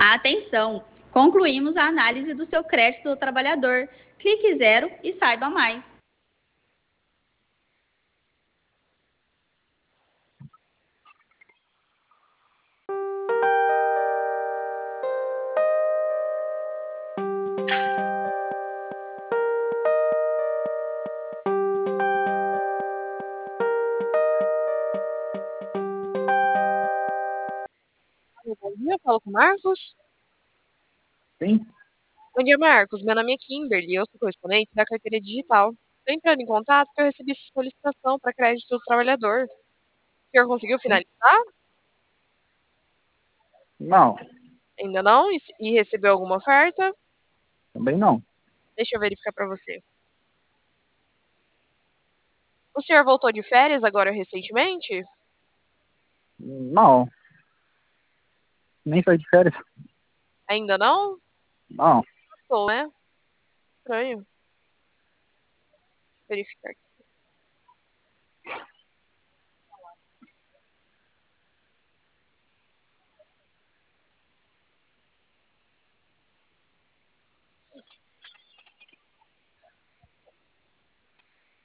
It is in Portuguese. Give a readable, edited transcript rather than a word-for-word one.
Atenção! Concluímos a análise do seu crédito do trabalhador. Clique zero e saiba mais. Bom dia, eu falo com o Marcos. Sim? Bom dia, Marcos. Meu nome é Kimberly, eu sou correspondente da carteira digital. Estou entrando em contato porque eu recebi solicitação para crédito do trabalhador. O senhor conseguiu finalizar? Não, Ainda não? E recebeu alguma oferta? também não. Deixa eu verificar para você. O senhor voltou de férias agora recentemente? Não, nem saí de férias. Ainda não? Não. Estou, né? Estranho. Verificar aqui.